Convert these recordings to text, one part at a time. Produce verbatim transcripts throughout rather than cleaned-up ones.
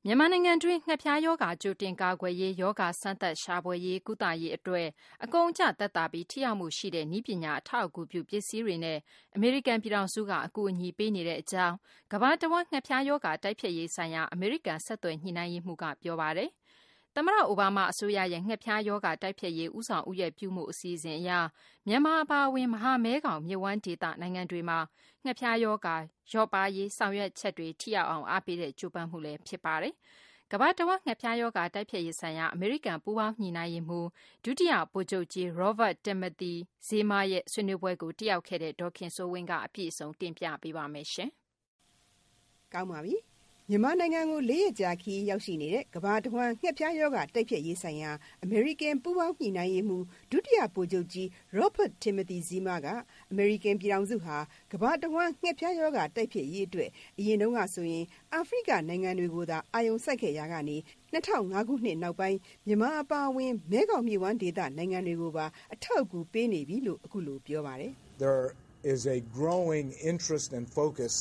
မြန်မာနိုင်ငံတွင်းငှက်ဖျားရောဂါကြိုတင်ကာကွယ်ရေးရောဂါစမ်းသပ်ရှာဖွေရေးကုသရေးအတွက်အကုန်အကျသက်သာပြီးထိရောက်မှုရှိတဲ့နည်းပညာအထောက်အကူပြုပစ္စည်းတွေနဲ့အမေရိကန်ပြည်ထောင်စုကအကူအညီပေးနေတဲ့အကြောင်းကမ္ဘာတဝန်းငှက်ဖျားရောဂါတိုက်ဖျက်ရေးဆိုင်ရာအမေရိကန်ဆက်သွယ်ညှိနှိုင်းရေးမှူးကပြောပါတယ်။သမ္မတအိုဘားမားအစိုးရရဲ့ငှက်ဖျားရောဂါတိုက်ဖျက်ရေးဦးဆောင်ဦးရွက်ပြုမှုအစီအစဉ်အရမြန်မာအပါအဝင်မဟာမဲခေါင်မြစ်ဝှမ်းဒေသနိုင်ငံတွေမှာငှက်ဖျားရောဂါလျော့ပါးရေးဆောင်ရွက်ချက်တွေထိရောက်အောင်အားပေးတဲ့ကြိုးပမ်းမှုလည်းဖြစ်ပါတယ်။ကမ္ဘာတဝန်းငှက်ဖျားရောဂါတိုက်ဖျက်ရေးဆိုင်ရာအမေရိကန်ပူးပေါင်းညှိနှိုင်းရေးမှူးဒုတိယဗိုလ်ချုပ်ကြီး Robert Timothy Zima ရဲ့ဆွေးနွေးပွဲကိုတက်ရောက်ခဲ့တဲ့ဒေါ်ခင်စိုးဝင်းကအပြည့်အစုံတင်ပြပေးပါမယ်ရှင်။ကောင်းပါပြီ။မြန်မာနိုင်ငံကိုလေးရက်ကြာခီးရောက်ရှိနေတဲ့ကမ္ဘာတဝန်းငှက်ဖျားရောဂါတိုက်ဖျက်ရေးဆိုင်ရာအမေရိကန်ပူးပေါင်းညှိနှိုင်းရေးမှူးဒုတိယဗိုလ်ချုပ်ကြီး Robert Timothy Zima ကအမေရိကန်ပြည်ထောင်စုဟာကမ္ဘာတဝန်းငှက်ဖျားရောဂါတိုက်ဖျက်ရေးအတွက်အရင်တုန်းကဆိုရင်အာဖရိကနိုင်ငံတွေကိုသာအာရုံစိုက်ခဲ့ရာကနေ၂၀၀၅ခုနှစ်နောက်ပိုင်းမြန်မာအပါအဝင်မဲခေါင်မြစ်ဝှမ်းဒေသနိုင်ငံတွေကိုပါအထောက်အကူပေးနေပြီလို့အခုလိုပြောပါတယ်။ There is a growing interest and focus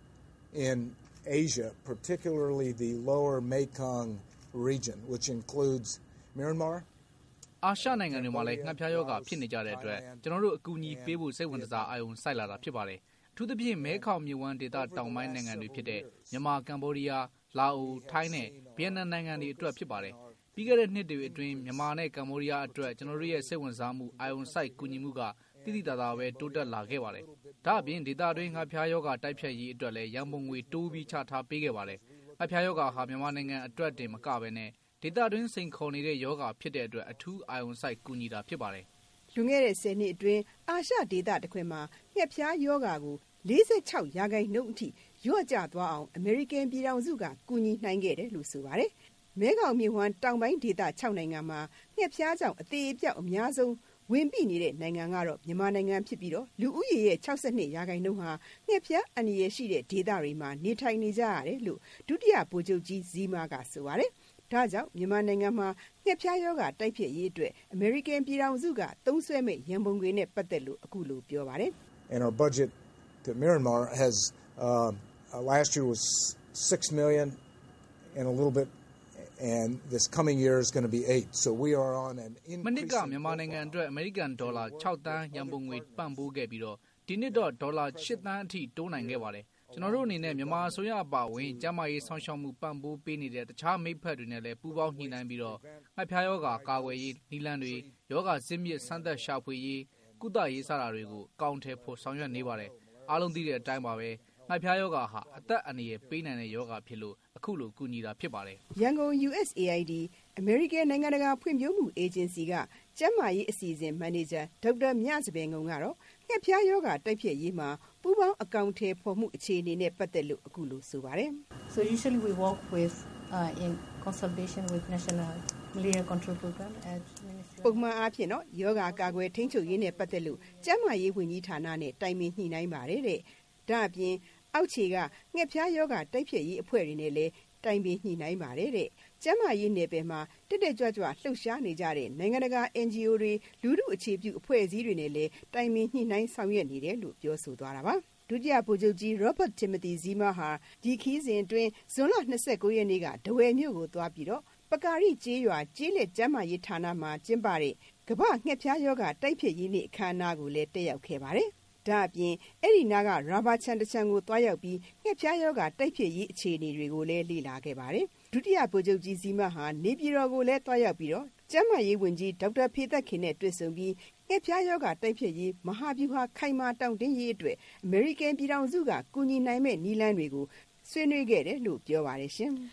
in Asia, particularly the lower Mekong region, which includes Myanmar. အာရှနိုင်ငံတွေမှာလည်းငှက်ဖျားရောဂါဖြစ်နေကြတဲ့အတွက်ကျွန်တော်တို့အကူအညီပေးဖို့စိတ်ဝင်စားအာရုံစိုက်လာတာဖြစ်ပါတယ်။အထူးသဖြင့်မဲခေါင်မြစ်ဝှမ်းဒေသတောင်ပိုင်းနိုင်ငံတွေဖြစ်တဲ့မြန်မာ၊ကမ္ဘောဒီးယား၊လာအို၊ထိုင်းနဲ့ဗီယက်နမ်နိုင်ငံတွေအတွက်ဖြစ်ပါတယ်။ပြီးခဲ့တဲ့နှစ်တွေအတွင်းမြန်မာနဲ့ကမ္ဘောဒီးယားအတွက်ကျွန်တော်တို့ရဲ့စိတ်ဝင်စားမှုအာရုံစိုက်ကူညီမှုကတိတိတသာပဲတိုးတက်လာခဲ့ပါတယ်။ဒါ့အပြင်ဒေသတွင်းငှက်ဖျားရောဂါတိုက်ဖျက်ရေးအတွက်လည်းရန်ပုံငွေတိုးပြီးချထားပေးခဲ့ပါတယ်။ငှက်ဖျားရောဂါဟာမြန်မာနိုင်ငံအတွက်တင်မကဘဲနဲ့ဒေသတွင်းစိန်ခေါ်နေတဲ့ရောဂါဖြစ်တဲ့အတွက်အထူးအာရုံစိုက်ကူညီတာဖြစ်ပါတယ်။လွန်ခဲ့တဲ့ဆယ်နှစ်အတွင်းအာရှဒေသတစ်ခွင်မှာငှက်ဖျားရောဂါကိုလေးဆယ့်ခြောက်ရာခိုင်နှုန်းအထိလျော့ကျသွားအောင်အမေရိကန်ပြည်ထောင်စုကကူညီနိုင်ခဲ့တယ်လို့ဆိုပါတယ်။မဲခေါင်မြစ်ဝှမ်းတောင်ပိုင်းဒေသခြောက်နိုင်ငံမှာငှက်ဖျားကြောင့်အသေအပျောက်အများဆုံးဝင်ပိနေတဲ့နိုင်ငံကတော့မြန်မာနိုင်ငံဖြစ်ပြီးတော့လူဦးရေရဲ့၆၂ရာခိုင်နှုန်းဟာငှက်ဖျားအန္တရာယ်ရှိတဲ့ဒေသတွေမှာနေထိုင်နေကြရတယ်လို့ဒုတိယဗိုလ်ချုပ်ကြီးဇီမာကဆိုပါတယ်။ဒါကြောင့်မြန်မာနိုင်ငံမှာငှက်ဖျားရောဂါတိုက်ဖျက်ရေးအတွက်အမေရိကန်ပြည်ထောင်စုကသုံးစွဲမဲ့ရန်ပုံငွေနဲ့ပတ်သက်လို့အခုလိုပြောပါတယ်။ And our budget to Myanmar has uh, last year was six million and a little bit and this coming year is going to be eight. So we are on an increase. မနစ်ကမြန်မာနိုင်ငံအတွက်အမေရိကန်ဒေါ်လာ၆သန်းရန်ပုံငွေပံ့ပိုးခဲ့ပြီးတော့ဒီနှစ်တော့ဒေါ်လာ၈သန်းအထိတိုးနိုင်ခဲ့ပါတယ်။ကျွန်တော်တို့အနေနဲ့မြန်မာအစိုးရအပါအဝင်ကျန်းမာရေးဆောင်ရှောက်မှုပံ့ပိုးပေးနေတဲ့တခြားမိတ်ဖက်တွေနဲ့လည်းပူးပေါင်းညှိနှိုင်းပြီးတော့ငှက်ဖျားရောဂါကာကွယ်ရေးနည်းလမ်းတွေရောဂါဇစ်မြစ်စမ်းသပ်ရှာဖွေရေးကုသရေးစတာတွေကိုအကောင့်ထဲဖို့ဆောင်ရွက်နေပါတယ်။အားလုံးသိတဲ့အတိုင်းပါပဲငှက်ဖျားရောဂါဟာအသက်အန္တရာယ်ပေးနိုင်တဲ့ရောဂါဖြစ်လို့အခုလိုကူညီတာဖြစ်ပါတယ်။ရန်ကုန် U S A I D အမေရိကန်နိုင်ငံတကာဖွံ့ဖြိုးမှုအေဂျင်စီကကျန်းမာရေးအစီအစဉ်မန်နေဂျာဒေါက်တာမြစပယ်ငုံကတော့ငှက်ဖျားရောဂါတိုက်ဖျက်ရေးမှာပူးပေါင်းအကောင့်ထဲပေါ်မှုအခြေအနေနဲ့ပတ်သက်လို့အခုလိုဆိုပါတယ်။ So usually we work with uh, in consultation with National Malaria Control Program at Ministry. ပုံမှန်အားဖြင့်တော့ယောဂါကာကွယ်ထိန်းချုပ်ရေးနဲ့ပတ်သက်လို့ကျန်းမာရေးဝန်ကြီးဌာနနဲ့တိုင်ပင်ညှိနှိုင်းပါတယ်တဲ့။ဒါအပြင်အောက်ခြေကငှက်ဖျားရောဂါတိုက်ဖျက်ရေးအဖွဲ့တွေနဲ့လည်းတိုင်ပင်ညှိနှိုင်းပါတယ်တဲ့။ကျန်းမာရေးနယ်ပယ်မှာတက်တက်ကြွကြွလှုပ်ရှားနေကြတဲ့နိုင်ငံတကာ N G O တွေလူထုအခြေပြုအဖွဲ့အစည်းတွေနဲ့လည်းတိုင်ပင်ညှိနှိုင်းဆောင်ရွက်နေတယ်လို့ပြောဆိုသွားတာပါ။ဒုတိယဗိုလ်ချုပ်ကြီး Robert Timothy Zima ဟာဒီခီးစဉ်အတွင်းဇွန်လ၂၉ရက်နေ့ကဒဝယ်မြို့ကိုသွားပြီးတော့ပကာရိကျေးရွာကျေးလက်ကျန်းမာရေးဌာနမှာကျင်းပတဲ့ကမ္ဘာငှက်ဖျားရောဂါတိုက်ဖျက်ရေးနေ့အခမ်းအနားကိုလည်းတက်ရောက်ခဲ့ပါတယ်။ဒါအပြင်အဲ့ဒီနာကရာဘာချန်တချန်ကိုတွားရောက်ပြီးငှက်ဖျားရောဂါတိုက်ဖျက်ရေးအခြေအနေတွေကိုလည်းလေ့လာခဲ့ပါတယ်။ဒုတိယဗိုလ်ချုပ်ကြီးဇီမဟာနေပြည်တော်ကိုလည်းတွားရောက်ပြီးတော့ကျန်းမာရေးဝန်ကြီးဒေါက်တာဖေသက်ခင်နဲ့တွေ့ဆုံပြီးငှက်ဖျားရောဂါတိုက်ဖျက်ရေးမဟာဗျူဟာခိုင်မာတောင့်တင်းရေးအတွက်အမေရိကန်ပြည်ထောင်စုကကူညီနိုင်မဲ့နည်းလမ်းတွေကိုဆွေးနွေးခဲ့တယ်လို့ပြောပါတယ်ရှင်။